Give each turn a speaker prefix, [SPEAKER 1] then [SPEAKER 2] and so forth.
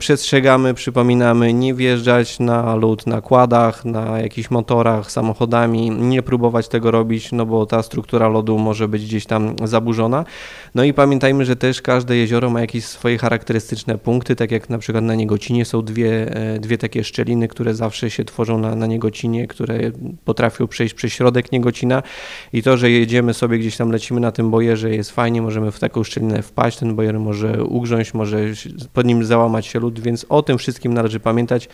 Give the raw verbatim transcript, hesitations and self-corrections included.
[SPEAKER 1] Przestrzegamy, przypominamy, nie wjeżdżać na lód na kładach, na jakichś motorach, samochodami, nie próbować tego robić, no bo ta struktura lodu może być gdzieś tam zaburzona. No i pamiętajmy, że też każde jezioro ma jakieś swoje charakterystyczne punkty, tak jak na przykład na Niegocinie są dwie, dwie takie szczeliny, które zawsze się tworzą na, na Niegocinie, które potrafią przejść przez środek Niegocina i to, że jedziemy sobie gdzieś tam, lecimy na tym bojerze, jest fajnie, możemy w taką szczelinę wpaść, ten bojer może ugrząść, może pod nim załamać się lód, więc o tym wszystkim należy pamiętać.